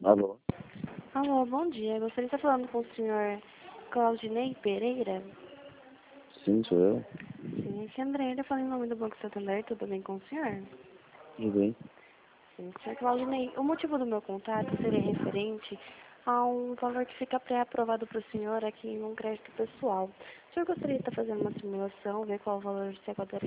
Alô? Alô, bom dia. Gostaria de estar falando com o senhor Claudinei Pereira. Sim, sou eu. Sim, aqui é Andréia, falando em nome do Banco Santander. Tudo bem com o senhor? Tudo bem? Sim, senhor Claudinei, o motivo do meu contato seria referente a um valor que fica pré-aprovado para o senhor aqui em um crédito pessoal. O senhor gostaria de estar fazendo uma simulação, ver qual valor se